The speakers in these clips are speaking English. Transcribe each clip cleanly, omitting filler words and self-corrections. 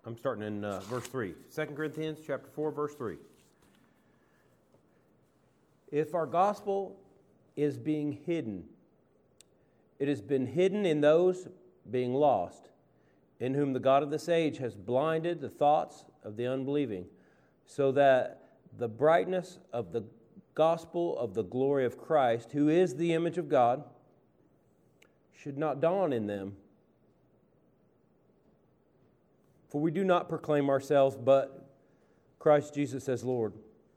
I'm starting in verse 3. 2 Corinthians chapter 4, verse 3. If our gospel is being hidden, it has been hidden in those being lost, in whom the God of this age has blinded the thoughts of the unbelieving, so that the brightness of the gospel of the glory of Christ, who is the image of God, should not dawn in them. For we do not proclaim ourselves, but Christ Jesus as Lord,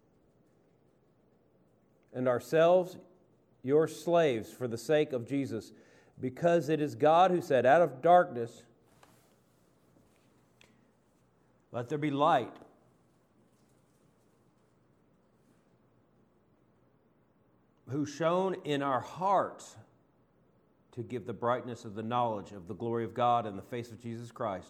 and ourselves your slaves for the sake of Jesus, because it is God who said, out of darkness let there be light. Who shone in our hearts to give the brightness of the knowledge of the glory of God in the face of Jesus Christ.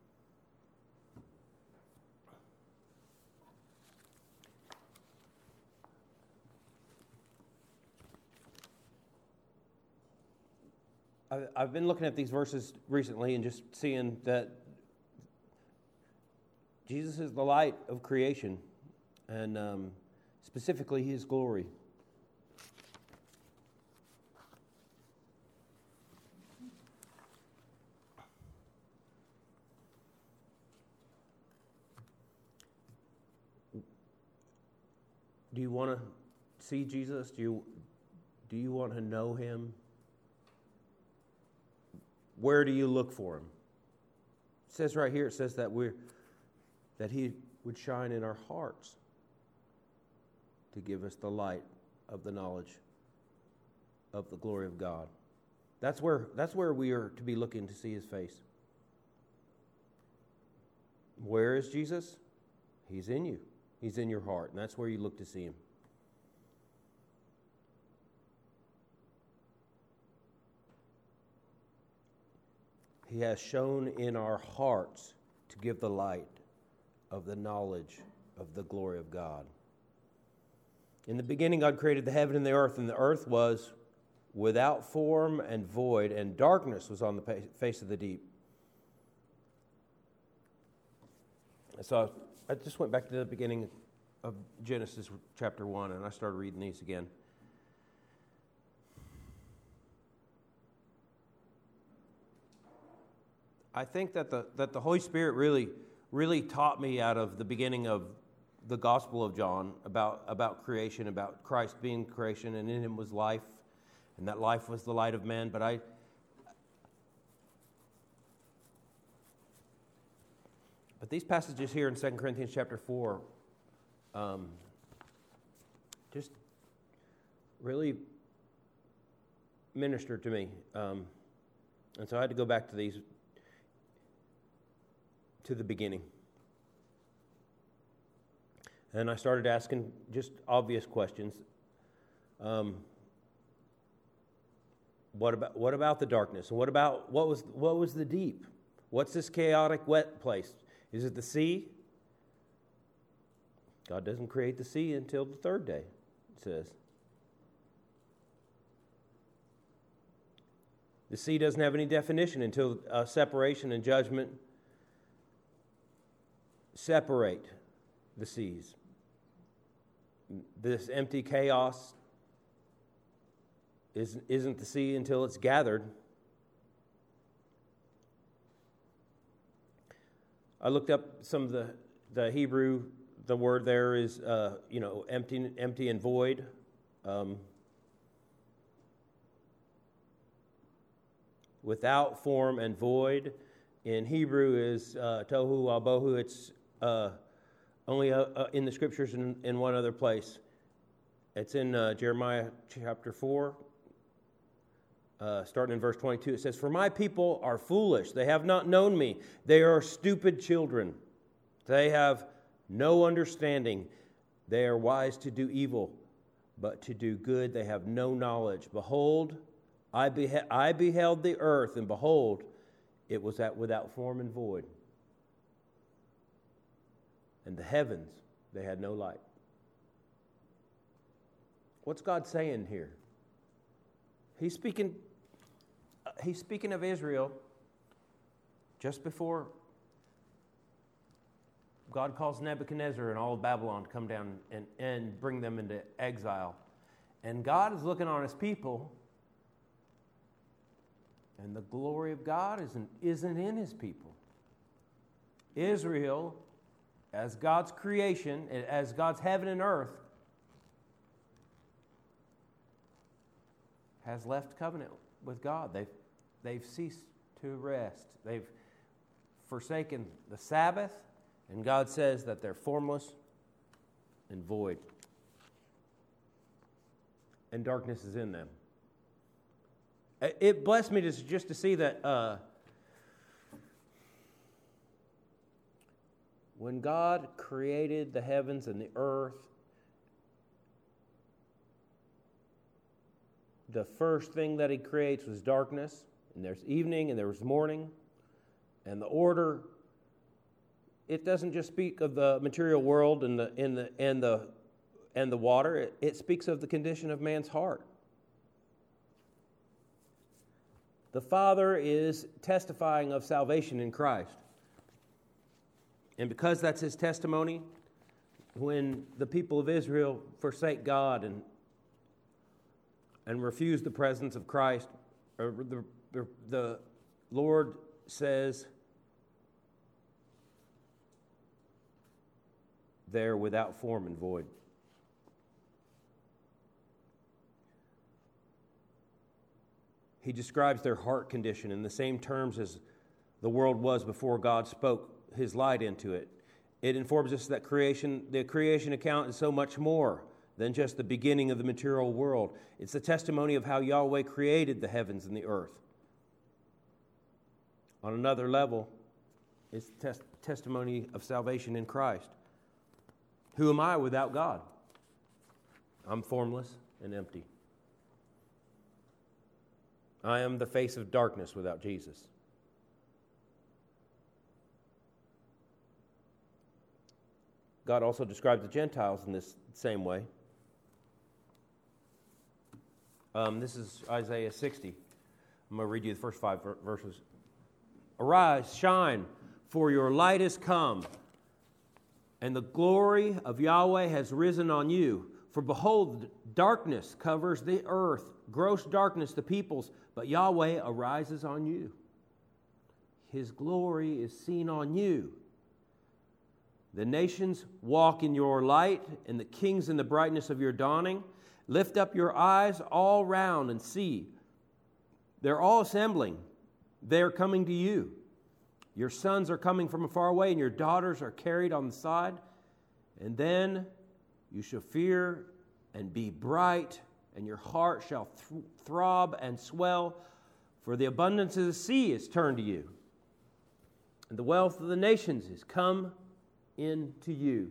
I've been looking at these verses recently and just seeing that Jesus is the light of creation, and specifically His glory. Do you want to see Jesus? Do you want to know Him? Where do you look for Him? It says right here, it says that He would shine in our hearts to give us the light of the knowledge of the glory of God. That's where we are to be looking to see His face. Where is Jesus? He's in you. He's in your heart, and that's where you look to see Him. He has shone in our hearts to give the light of the knowledge of the glory of God. In the beginning, God created the heaven and the earth was without form and void, and darkness was on the face of the deep. So I just went back to the beginning of Genesis chapter 1, and I started reading these again. I think that the Holy Spirit really taught me out of the beginning of the Gospel of John about creation, about Christ being creation, and in Him was life, and that life was the light of man. But these passages here in 2 Corinthians chapter 4 just really ministered to me. And so I had to go back to these, to the beginning. And I started asking just obvious questions. What about the darkness? What was the deep? What's this chaotic, wet place? Is it the sea? God doesn't create the sea until the third day, it says. The sea doesn't have any definition until separation and judgment separate the seas. This empty chaos isn't the sea until it's gathered. I looked up some of the Hebrew. The word there is, empty and void. Without form and void. In Hebrew is tohu wabohu. It's only in the Scriptures in one other place. It's in Jeremiah chapter 4, starting in verse 22. It says, "For my people are foolish. They have not known me. They are stupid children. They have no understanding. They are wise to do evil, but to do good they have no knowledge. Behold, I beheld the earth, and behold, it was without form and void. And the heavens, they had no light." What's God saying here? He's speaking of Israel just before God calls Nebuchadnezzar and all of Babylon to come down and bring them into exile. And God is looking on his people, and the glory of God isn't in his people. Israel, as God's creation, as God's heaven and earth, has left covenant with God. They've ceased to rest. They've forsaken the Sabbath, and God says that they're formless and void. And darkness is in them. It blessed me just to see that when God created the heavens and the earth, the first thing that he creates was darkness, and there's evening and there was morning, and the order. It doesn't just speak of the material world and the water. It speaks of the condition of man's heart. The Father is testifying of salvation in Christ. And because that's his testimony, when the people of Israel forsake God and refuse the presence of Christ, the Lord says, they're without form and void. He describes their heart condition in the same terms as the world was before God spoke his light into it. It informs us that the creation account is so much more than just the beginning of the material world. It's a testimony of how Yahweh created the heavens and the earth. On another level, it's testimony of salvation in Christ. Who am I without God? I'm formless and empty. I am the face of darkness without Jesus. God also describes the Gentiles in this same way. This is Isaiah 60. I'm going to read you the first 5 verses. Arise, shine, for your light is come, and the glory of Yahweh has risen on you. For behold, darkness covers the earth, gross darkness the peoples, but Yahweh arises on you. His glory is seen on you. The nations walk in your light, and the kings in the brightness of your dawning. Lift up your eyes all round and see. They're all assembling. They're coming to you. Your sons are coming from far away, and your daughters are carried on the side. And then you shall fear and be bright, and your heart shall throb and swell, for the abundance of the sea is turned to you, and the wealth of the nations is come into you.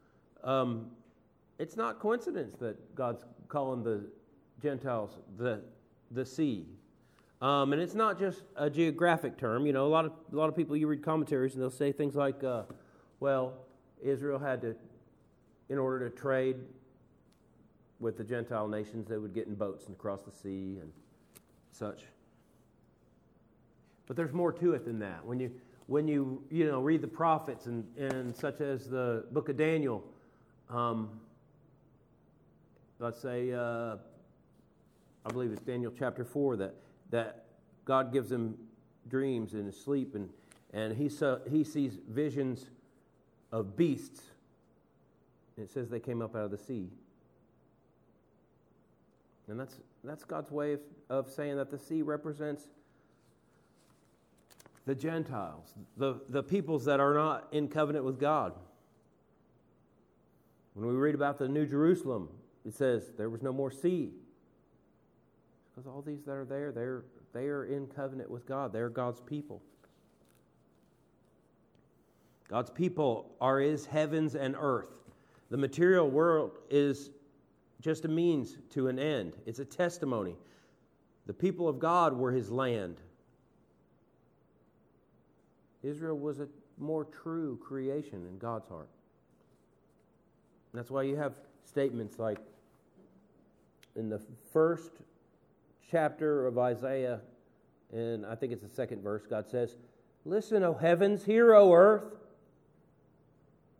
It's not coincidence that God's calling the Gentiles the sea. And it's not just a geographic term. You know, a lot of people, you read commentaries and they'll say things like, Israel had to, in order to trade with the Gentile nations, they would get in boats and cross the sea and such. But there's more to it than that. When you read the prophets and such as the book of Daniel, let's say, I believe it's Daniel chapter 4, that God gives him dreams in his sleep, and he sees visions of beasts. And it says they came up out of the sea. And that's God's way of saying that the sea represents the Gentiles, the peoples that are not in covenant with God. When we read about the New Jerusalem, it says there was no more sea. Because all these that are there, they are in covenant with God. They're God's people. God's people are his heavens and earth. The material world is just a means to an end. It's a testimony. The people of God were his land. Israel was a more true creation in God's heart. And that's why you have statements like in the first chapter of Isaiah, and I think it's the second verse, God says, "Listen, O heavens, hear, O earth.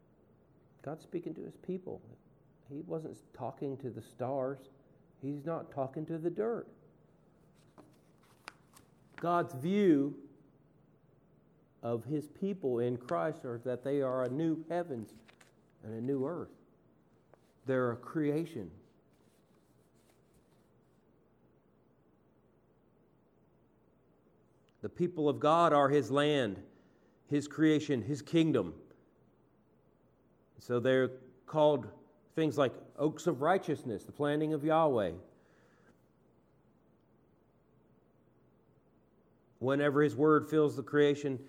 God's speaking to his people. He wasn't talking to the stars. He's not talking to the dirt. God's view of his people in Christ are that they are a new heavens and a new earth. They're a creation. The people of God are his land, his creation, his kingdom. So they're called things like oaks of righteousness, the planting of Yahweh. Whenever his word fills the creation,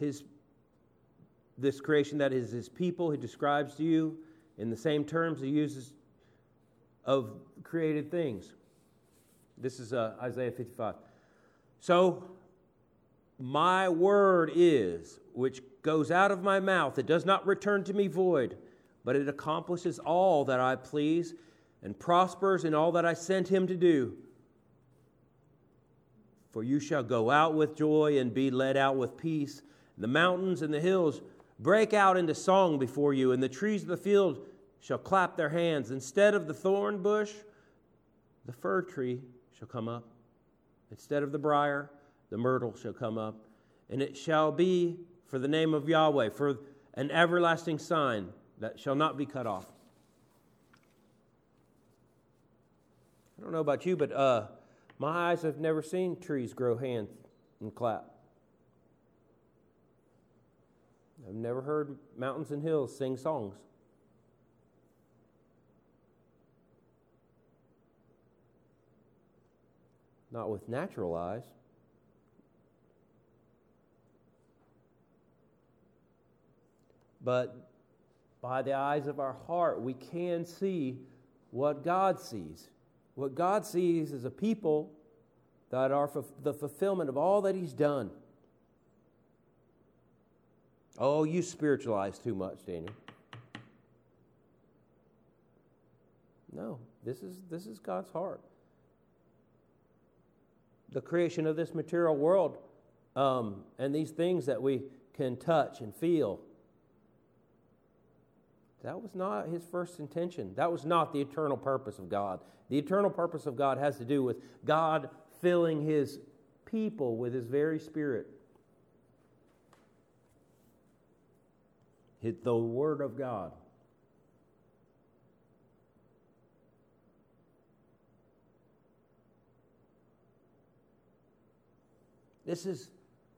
this creation that is his people, he describes to you in the same terms he uses of created things. This is Isaiah 55. So, my word is, which goes out of my mouth, it does not return to me void, but it accomplishes all that I please and prospers in all that I sent him to do. For you shall go out with joy and be led out with peace. The mountains and the hills break out into song before you, and the trees of the field shall clap their hands. Instead of the thorn bush, the fir tree shall come up. Instead of the briar, the myrtle shall come up. And it shall be for the name of Yahweh, for an everlasting sign that shall not be cut off. I don't know about you, but my eyes have never seen trees grow hands and clap. I've never heard mountains and hills sing songs. Not with natural eyes. But by the eyes of our heart, we can see what God sees. What God sees is a people that are the fulfillment of all that he's done. Oh, you spiritualize too much, Daniel. No, this is God's heart. The creation of this material world and these things that we can touch and feel, that was not his first intention. That was not the eternal purpose of God. The eternal purpose of God has to do with God filling his people with his very Spirit. The Word of God. This is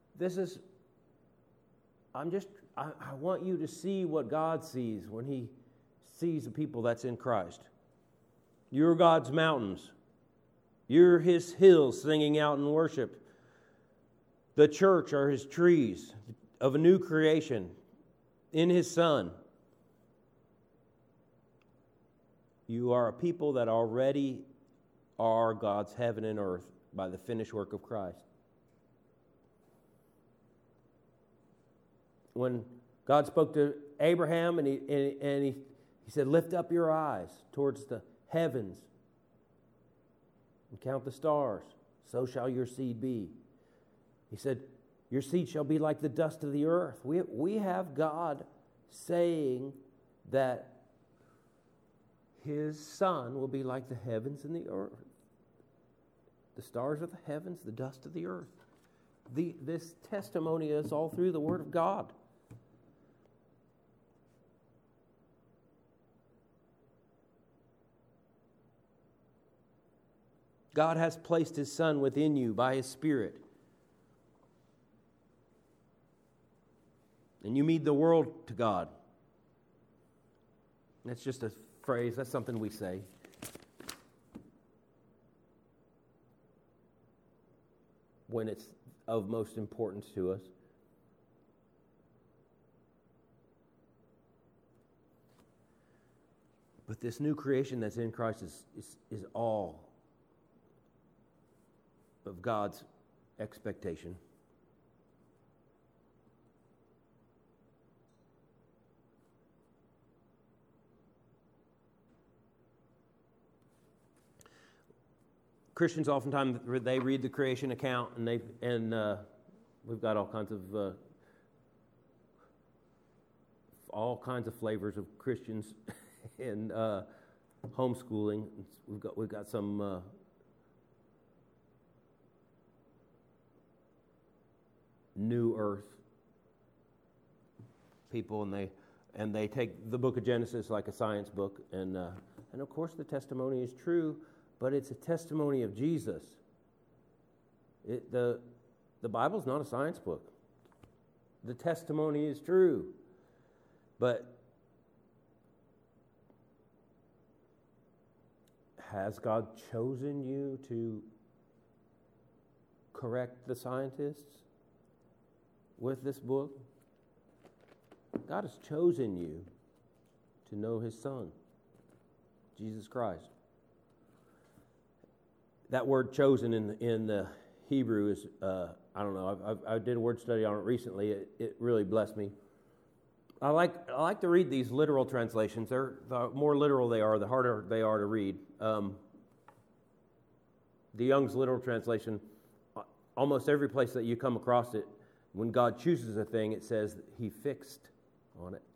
I want you to see what God sees when he sees the people that's in Christ. You're God's mountains. You're his hills singing out in worship. The church are his trees of a new creation in his Son. You are a people that already are God's heaven and earth by the finished work of Christ. When God spoke to Abraham and he said, lift up your eyes towards the heavens and count the stars, so shall your seed be. He said, your seed shall be like the dust of the earth. We have God saying that his Son will be like the heavens and the earth. The stars of the heavens, the dust of the earth. This testimony is all through the Word of God. God has placed his Son within you by his Spirit. And you mean the world to God. That's just a phrase. That's something we say. When it's of most importance to us. But this new creation that's in Christ is all of God's expectation. Christians oftentimes they read the creation account and we've got all kinds of all kinds of flavors of Christians and homeschooling. We've got some New Earth people, and they take the book of Genesis like a science book, and of course the testimony is true, but it's a testimony of Jesus. The Bible's not a science book. The testimony is true, but has God chosen you to correct the scientists with this book? God has chosen you to know His Son, Jesus Christ. That word "chosen" in the Hebrew is, I don't know, I did a word study on it recently. It really blessed me. I like to read these literal translations. The more literal they are, the harder they are to read. The Young's literal translation, almost every place that you come across it, when God chooses a thing, it says that He fixed on it.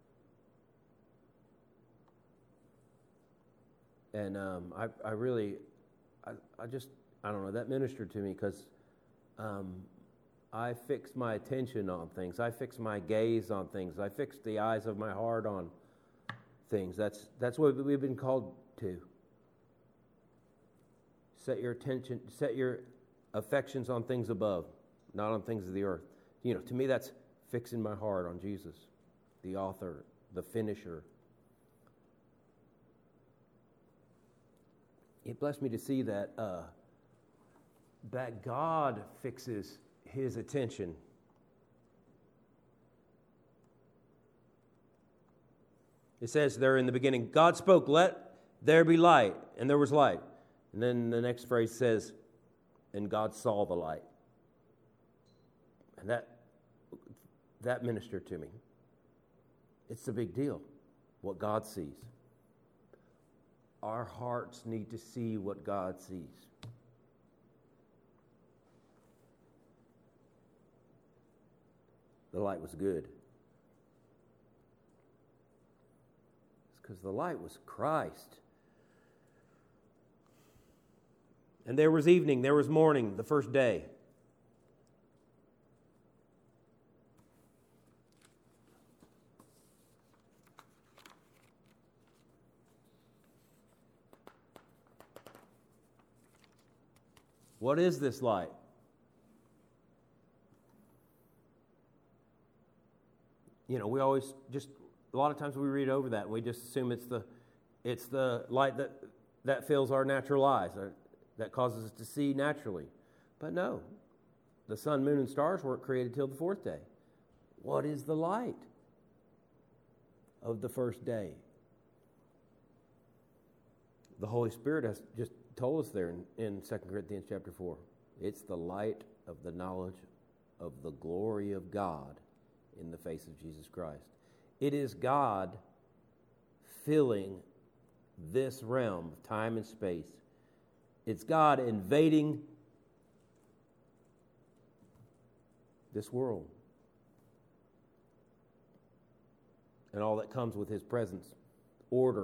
And I don't know, that ministered to me because I fixed my attention on things. I fixed my gaze on things. I fixed the eyes of my heart on things. That's what we've been called to. Set your attention, set your affections on things above, not on things of the earth. You know, to me that's fixing my heart on Jesus, the author, the finisher. It blessed me to see that that God fixes His attention. It says there in the beginning, God spoke, "Let there be light," and there was light. And then the next phrase says, "And God saw the light." And that ministered to me. It's a big deal, what God sees. Our hearts need to see what God sees. The light was good. It's because the light was Christ. And there was evening, there was morning, the first day. What is this light? You know, we always just, a lot of times we read over that and we just assume it's the light that fills our natural eyes, or that causes us to see naturally. But no, the sun, moon, and stars weren't created till the fourth day. What is the light of the first day? The Holy Spirit has just told us there in 2 Corinthians chapter 4. It's the light of the knowledge of the glory of God in the face of Jesus Christ. It is God filling this realm of time and space. It's God invading this world and all that comes with His presence, order,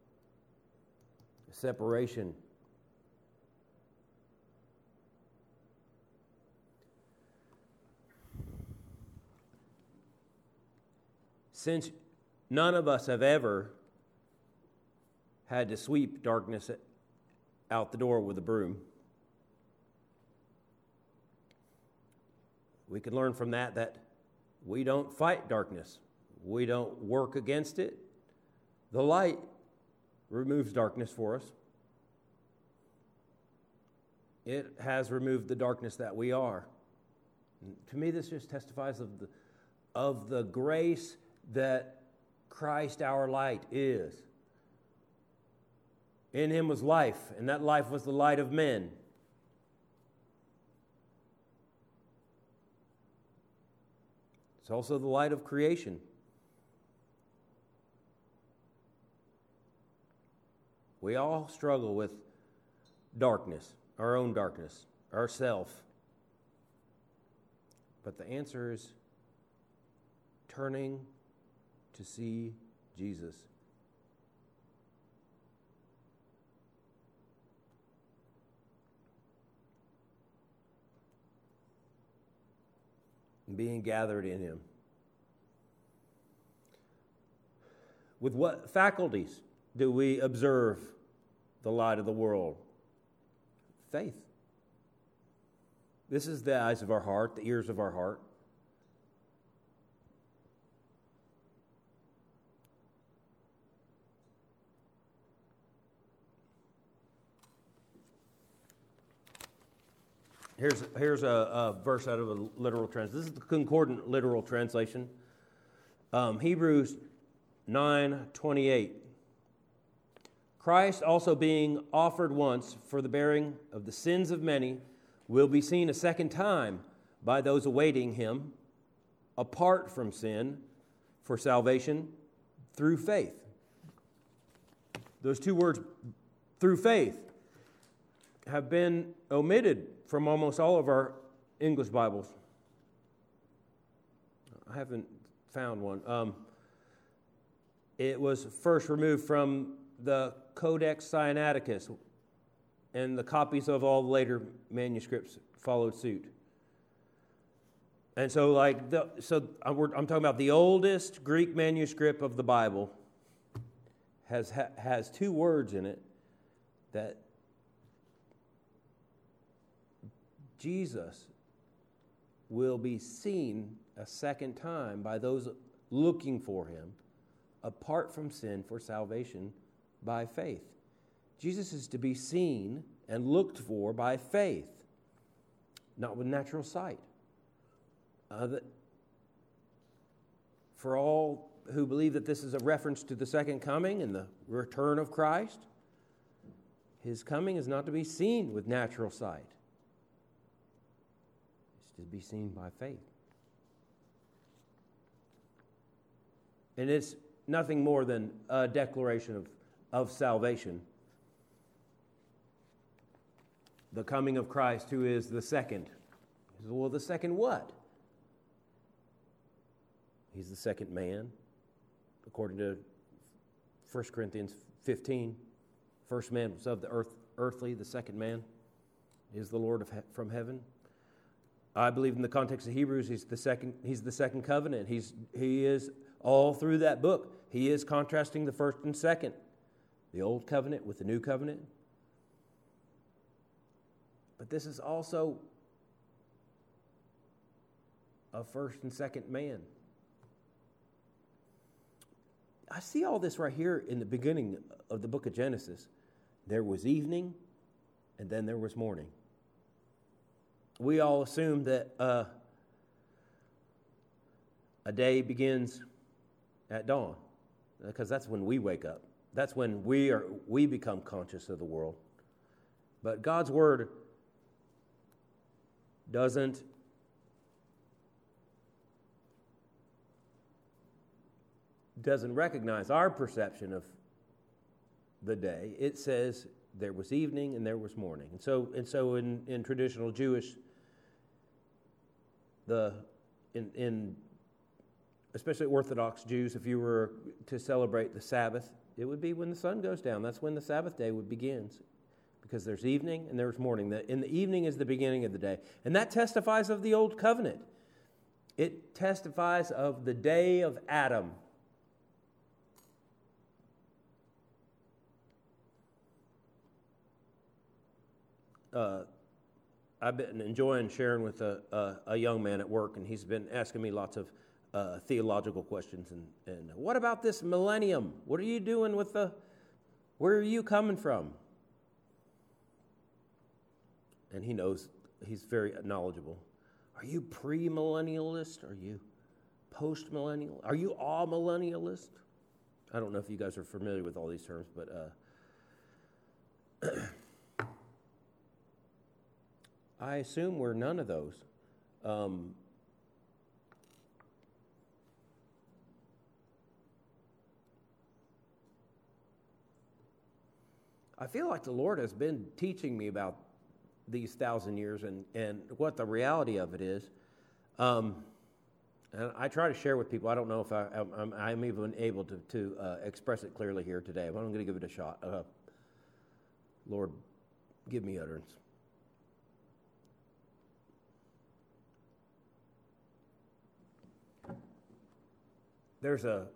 separation. Since none of us have ever had to sweep darkness out the door with a broom, we can learn from that we don't fight darkness. We don't work against it. The light removes darkness for us. It has removed the darkness that we are. And to me, this just testifies of the grace that Christ our light is. In Him was life, and that life was the light of men. It's also the light of creation. We all struggle with darkness, our own darkness, ourself. But the answer is turning to see Jesus. And being gathered in him. With what faculties do we observe the light of the world? Faith. This is the eyes of our heart, the ears of our heart. Here's a verse out of a literal translation. This is the concordant literal translation. Hebrews 9:28. Christ also being offered once for the bearing of the sins of many will be seen a second time by those awaiting him apart from sin for salvation through faith. Those two words, through faith, have been omitted from almost all of our English Bibles. I haven't found one. It was first removed from the Codex Sinaiticus, and the copies of all the later manuscripts followed suit. And so, I'm talking about the oldest Greek manuscript of the Bible has two words in it that Jesus will be seen a second time by those looking for him apart from sin for salvation by faith. Jesus is to be seen and looked for by faith, not with natural sight. For all who believe that this is a reference to the second coming and the return of Christ, his coming is not to be seen with natural sight. It's to be seen by faith. And it's nothing more than a declaration of salvation. The coming of Christ, who is the second. He says, well, the second what? He's the second man. According to 1 Corinthians 15, first man was of the earthly, the second man is the Lord from heaven. I believe in the context of Hebrews, he's the second covenant. He is all through that book. He is contrasting the first and second, the old covenant with the new covenant. But this is also a first and second man. I see all this right here in the beginning of the book of Genesis. There was evening, and then there was morning. We all assume that a day begins at dawn, because that's when we wake up. That's when we become conscious of the world. But God's Word doesn't recognize our perception of the day. It says there was evening and there was morning. And so in traditional Jewish, especially Orthodox Jews, if you were to celebrate the Sabbath, it would be when the sun goes down. That's when the Sabbath day begins, because there's evening and there's morning. In the evening is the beginning of the day. And that testifies of the Old Covenant. It testifies of the day of Adam. I've been enjoying sharing with a young man at work, and he's been asking me lots of theological questions. And what about this millennium? What are you doing with where are you coming from? And he knows, he's very knowledgeable. Are you pre-millennialist? Are you post-millennial? Are you all-millennialist? I don't know if you guys are familiar with all these terms, but I assume we're none of those. I feel like the Lord has been teaching me about these 1,000 years and what the reality of it is. And And I try to share with people. I don't know if I'm even able to express it clearly here today, but I'm going to give it a shot. Lord, give me utterance. There's a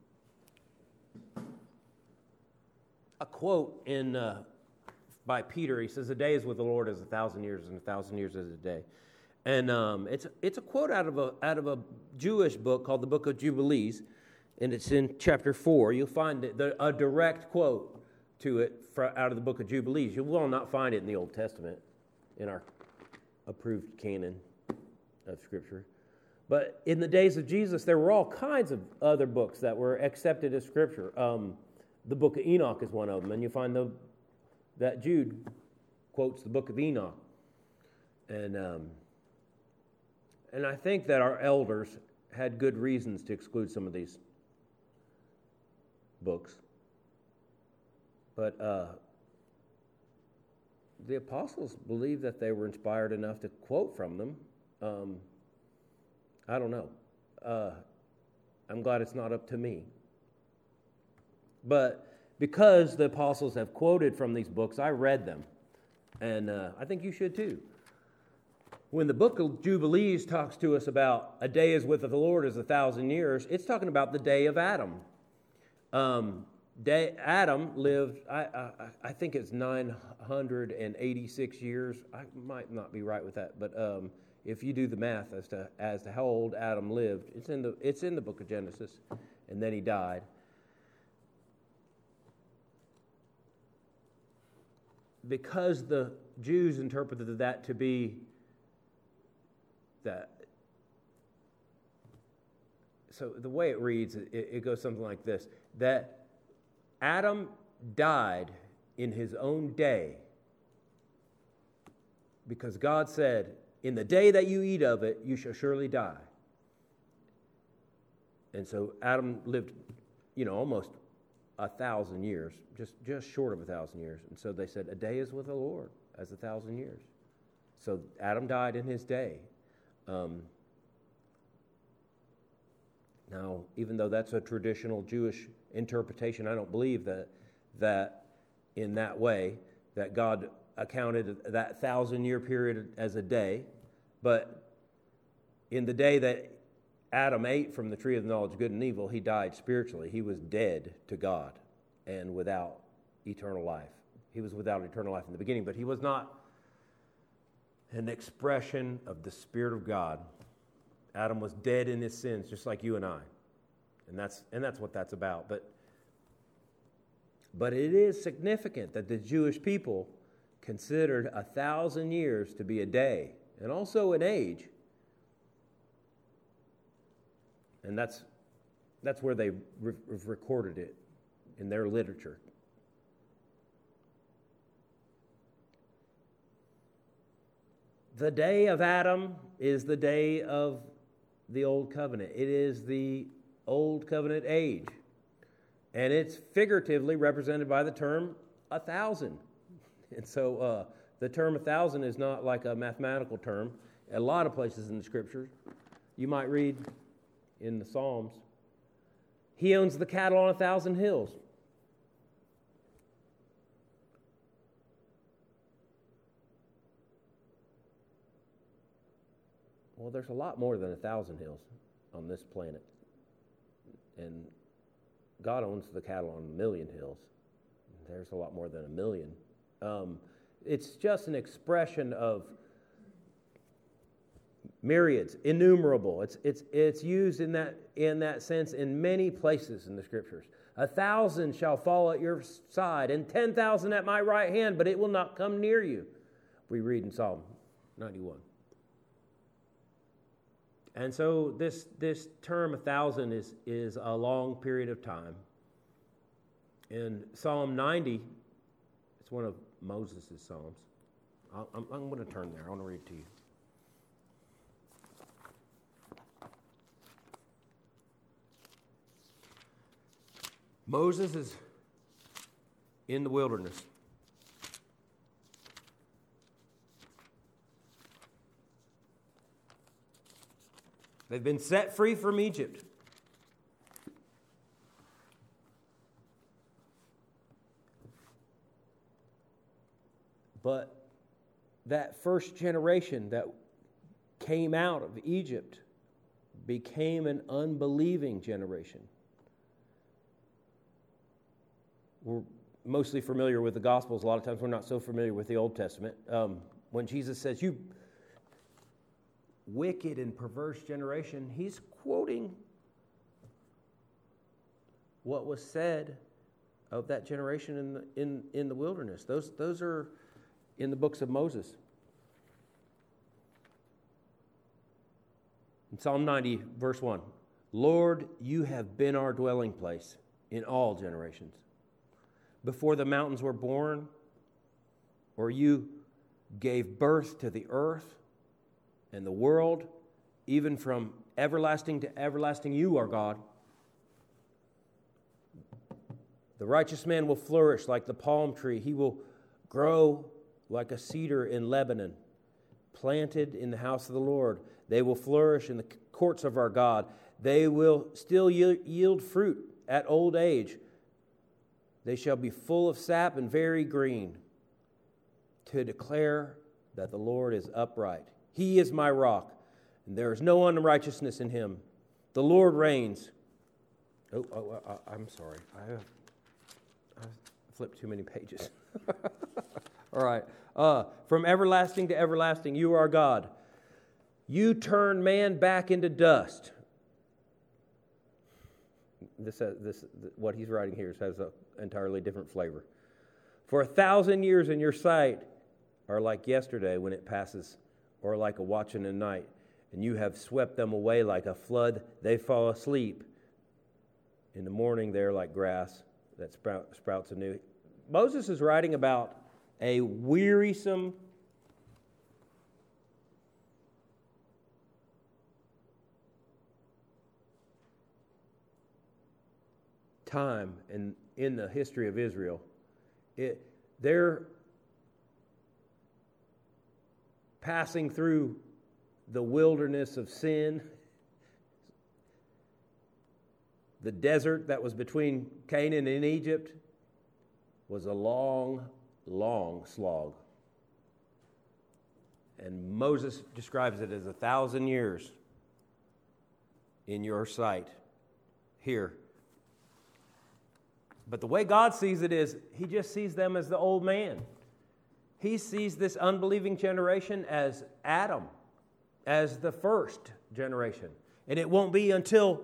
quote by Peter. He says, "A day is with the Lord as 1,000 years, and 1,000 years as a day." And it's a quote out of a Jewish book called the Book of Jubilees, and it's in chapter 4. You'll find a direct quote to it out of the Book of Jubilees. You will not find it in the Old Testament, in our approved canon of Scripture. But in the days of Jesus, there were all kinds of other books that were accepted as Scripture. The Book of Enoch is one of them, and you find that Jude quotes the Book of Enoch. And I think that our elders had good reasons to exclude some of these books. But the apostles believed that they were inspired enough to quote from them. I don't know. I'm glad it's not up to me. But because the apostles have quoted from these books, I read them. And I think you should too. When the Book of Jubilees talks to us about a day is with the Lord as 1,000 years, it's talking about the day of Adam. Adam lived, I think it's 986 years. I might not be right with that, but if you do the math as to how old Adam lived, it's in the book of Genesis, and then he died. Because the Jews interpreted that to be that. So the way it reads, it goes something like this: that Adam died in his own day because God said, "In the day that you eat of it, you shall surely die." And so Adam lived, almost 1,000 years, just short of 1,000 years. And so they said, "A day is with the Lord as 1,000 years." So Adam died in his day. Now, even though that's a traditional Jewish interpretation, I don't believe that in that way, that God accounted that 1,000-year period as a day. But in the day that Adam ate from the tree of the knowledge of good and evil, he died spiritually. He was dead to God and without eternal life. He was without eternal life in the beginning, but he was not an expression of the Spirit of God. Adam was dead in his sins, just like you and I. And that's what that's about. But it is significant that the Jewish people considered 1,000 years to be a day and also an age. And that's where they recorded it in their literature. The day of Adam is the day of the Old Covenant. It is the Old Covenant age. And it's figuratively represented by the term 1,000. And so the term 1,000 is not like a mathematical term. A lot of places in the Scriptures, you might read in the Psalms, He owns the cattle on 1,000 hills. Well, there's a lot more than 1,000 hills on this planet. And God owns the cattle on 1,000,000 hills. There's a lot more than 1,000,000. It's just an expression of myriads, innumerable. It's used in that sense in many places in the Scriptures. 1,000 shall fall at your side, and 10,000 at my right hand, but it will not come near you. We read in Psalm 91. And so this term 1,000 is a long period of time. In Psalm 90, it's one of Moses' Psalms. I'm going to turn there. I want to read it to you. Moses is in the wilderness. They've been set free from Egypt. But that first generation that came out of Egypt became an unbelieving generation. We're mostly familiar with the Gospels. A lot of times we're not so familiar with the Old Testament. When Jesus says, "You wicked and perverse generation," he's quoting what was said of that generation in the wilderness. Those are in the books of Moses. In Psalm 90, verse 1, "Lord, you have been our dwelling place in all generations. Before the mountains were born, or you gave birth to the earth and the world, even from everlasting to everlasting, you are God. The righteous man will flourish like the palm tree. He will grow like a cedar in Lebanon, planted in the house of the Lord. They will flourish in the courts of our God. They will still yield fruit at old age. They shall be full of sap and very green, to declare that the Lord is upright. He is my rock, and there is no unrighteousness in him. The Lord reigns." I'm sorry. I flipped too many pages. All right. "From everlasting to everlasting, you are God. You turn man back into dust." What he's writing here has an entirely different flavor. "For 1,000 years in your sight are like yesterday when it passes, or like a watch in the night. And you have swept them away like a flood. They fall asleep. In the morning they are like grass that sprouts anew." Moses is writing about a wearisome time in the history of Israel. They're passing through the wilderness of sin, the desert that was between Canaan and Egypt was a long, long slog. And Moses describes it as 1,000 years in your sight here. But the way God sees it is, he just sees them as the old man. He sees this unbelieving generation as Adam, as the first generation. And it won't be until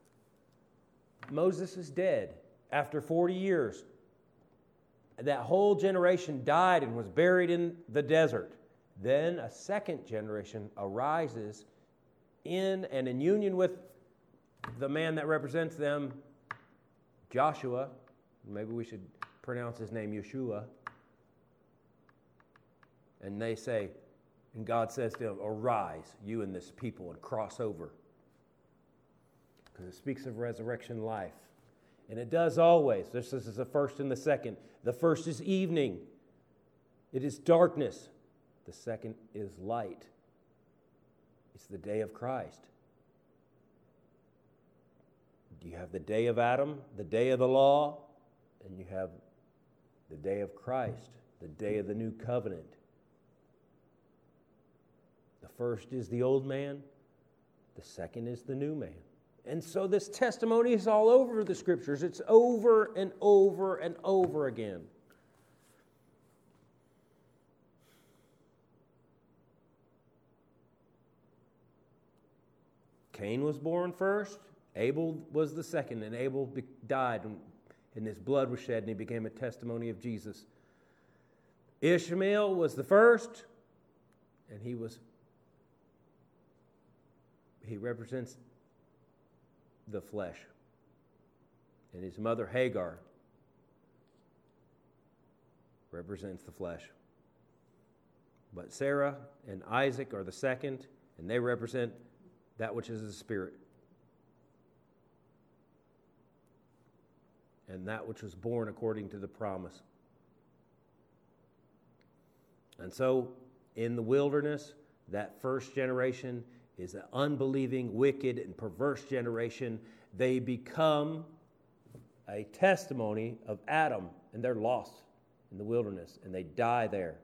Moses is dead, after 40 years, that whole generation died and was buried in the desert. Then a second generation arises in and in union with the man that represents them, Joshua. Maybe we should pronounce his name Yeshua. And they say, and God says to them, "Arise, you and this people, and cross over." Because it speaks of resurrection life. And it does always. This is the first and the second. The first is evening. It is darkness. The second is light. It's the day of Christ. You have the day of Adam, the day of the law, and you have the day of Christ, the day of the new covenant. The first is the old man, the second is the new man. And so this testimony is all over the Scriptures. It's over and over and over again. Cain was born first, Abel was the second, and Abel died, and his blood was shed, and he became a testimony of Jesus. Ishmael was the first, and he represents the flesh. And his mother Hagar represents the flesh. But Sarah and Isaac are the second, and they represent that which is the spirit. And that which was born according to the promise. And so, in the wilderness, that first generation is an unbelieving, wicked, and perverse generation. They become a testimony of Adam, and they're lost in the wilderness, and they die there.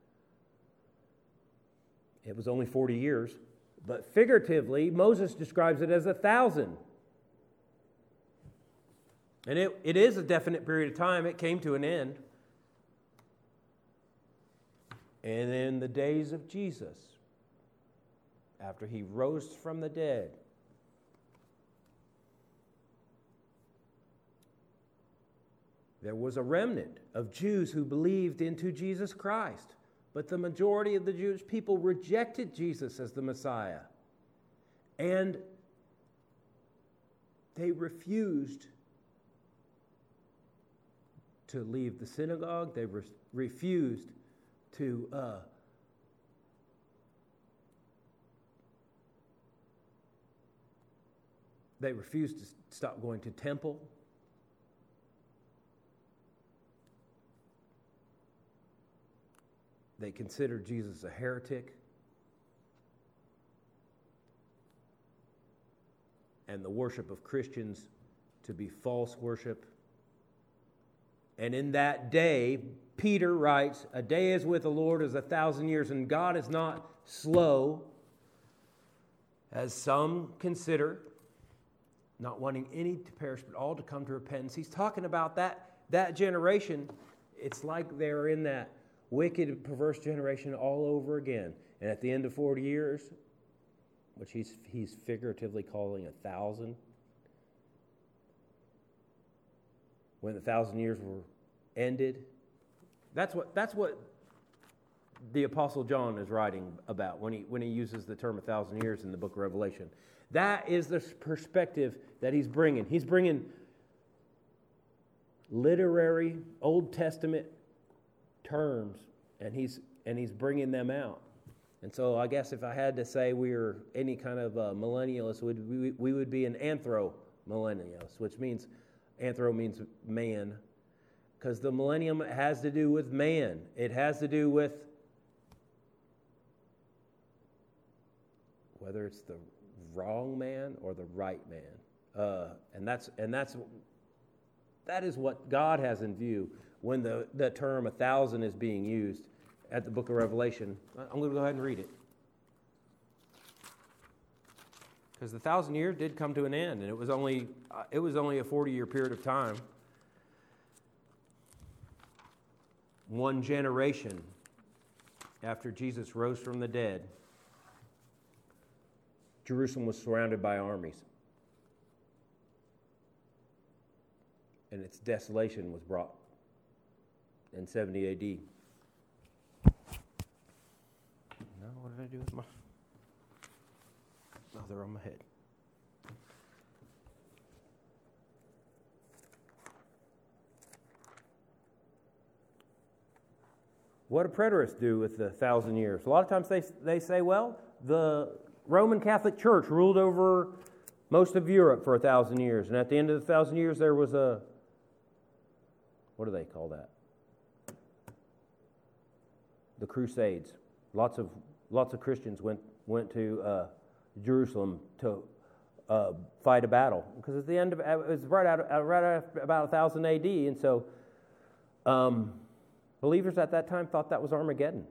It was only 40 years, but figuratively, Moses describes it as 1,000. And it is a definite period of time. It came to an end. And in the days of Jesus, after he rose from the dead, there was a remnant of Jews who believed into Jesus Christ. But the majority of the Jewish people rejected Jesus as the Messiah. And they refused to leave the synagogue. They refused to stop going to temple. They considered Jesus a heretic. And the worship of Christians to be false worship. And in that day, Peter writes, a day is with the Lord as 1,000 years, and God is not slow, as some consider, not wanting any to perish, but all to come to repentance. He's talking about that generation. It's like they're in that wicked and perverse generation all over again. And at the end of 40 years, which he's figuratively calling 1,000, when the 1,000 years were ended, that's what the Apostle John is writing about when he uses the term 1,000 years in the book of Revelation. That is the perspective that he's bringing. He's bringing literary Old Testament terms, and he's bringing them out. And so I guess if I had to say we are any kind of millennialist, we would be an anthro-millennialist, which means, anthro means man, because the millennium has to do with man. It has to do with whether it's the wrong man or the right man. And that is what God has in view when the term 1,000 is being used at the book of Revelation. I'm going to go ahead and read it. Because the 1,000 years did come to an end, and it was only a 40-year period of time. One generation after Jesus rose from the dead, Jerusalem was surrounded by armies. And its desolation was brought in 70 A.D. Now, what did I do with my... Oh, they're on my head. What do preterists do with the 1,000 years? A lot of times they say, well, the Roman Catholic Church ruled over most of Europe for 1,000 years. And at the end of the 1,000 years, there was a... What do they call that? The Crusades. Lots of Christians went to Jerusalem to fight a battle, because at the end of it was right after about 1000 A.D. And so believers at that time thought that was Armageddon.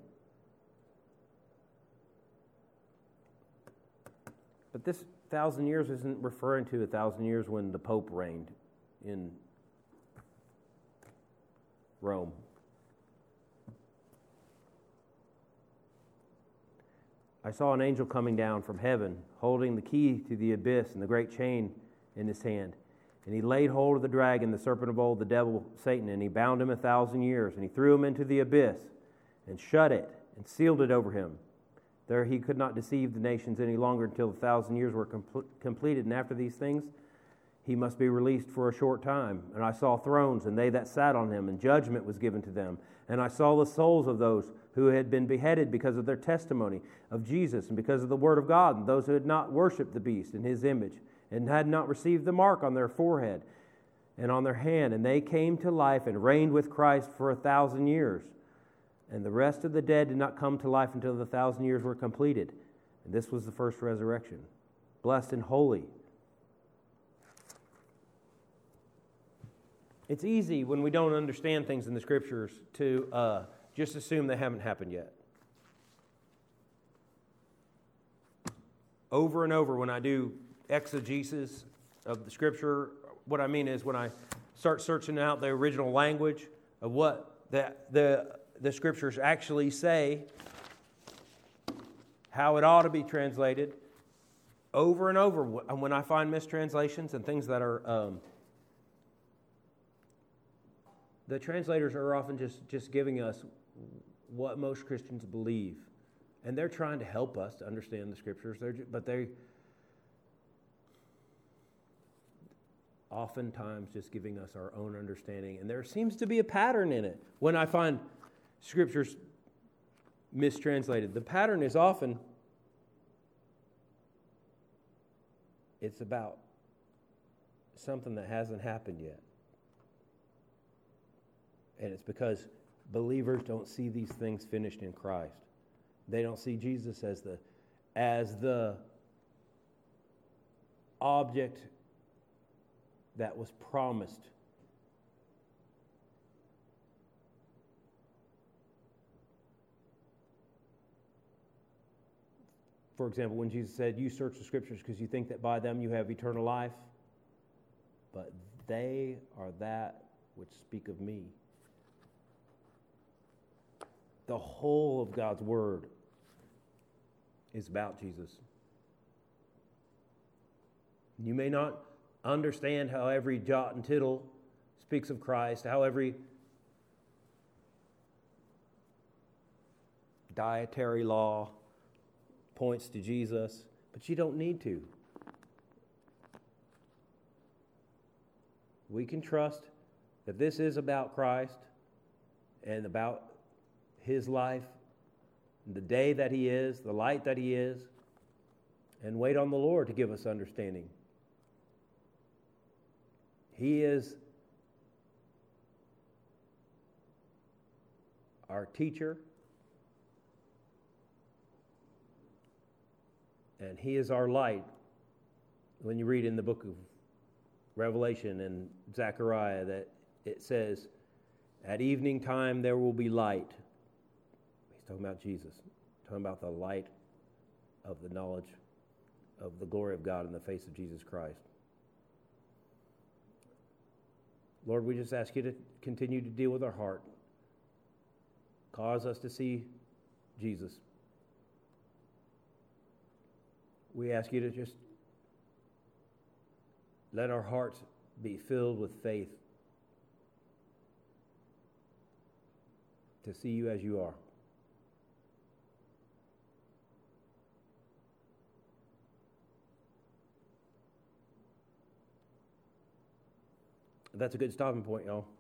But this 1,000 years isn't referring to 1,000 years when the Pope reigned in Rome. I saw an angel coming down from heaven, holding the key to the abyss and the great chain in his hand. And he laid hold of the dragon, the serpent of old, the devil, Satan, and he bound him 1,000 years. And he threw him into the abyss and shut it and sealed it over him. There he could not deceive the nations any longer until the 1,000 years were completed. And after these things, he must be released for a short time. And I saw thrones, and they that sat on them, and judgment was given to them. And I saw the souls of those who had been beheaded because of their testimony of Jesus and because of the word of God, and those who had not worshipped the beast in his image and had not received the mark on their forehead and on their hand. And they came to life and reigned with Christ for 1,000 years. And the rest of the dead did not come to life until the 1,000 years were completed. And this was the first resurrection. Blessed and holy. It's easy when we don't understand things in the Scriptures to just assume they haven't happened yet. Over and over when I do exegesis of the Scripture, what I mean is when I start searching out the original language of what the Scriptures actually say, how it ought to be translated, over and over, when I find mistranslations and things that are, the translators are often just giving us what most Christians believe. And they're trying to help us to understand the Scriptures, but they oftentimes just giving us our own understanding. And there seems to be a pattern in it. When I find Scriptures mistranslated, the pattern is often it's about something that hasn't happened yet. And it's because believers don't see these things finished in Christ. They don't see Jesus as the object that was promised. For example, when Jesus said, "You search the Scriptures because you think that by them you have eternal life, but they are that which speak of me." The whole of God's Word is about Jesus. You may not understand how every jot and tittle speaks of Christ, how every dietary law points to Jesus, but you don't need to. We can trust that this is about Christ and about His life, the day that He is, the light that He is, and wait on the Lord to give us understanding. He is our teacher, and He is our light. When you read in the book of Revelation and Zechariah that it says, "At evening time there will be light." He's talking about Jesus, talking about the light of the knowledge of the glory of God in the face of Jesus Christ. Lord, we just ask you to continue to deal with our heart. Cause us to see Jesus. We ask you to just let our hearts be filled with faith to see you as you are. That's a good stopping point, y'all.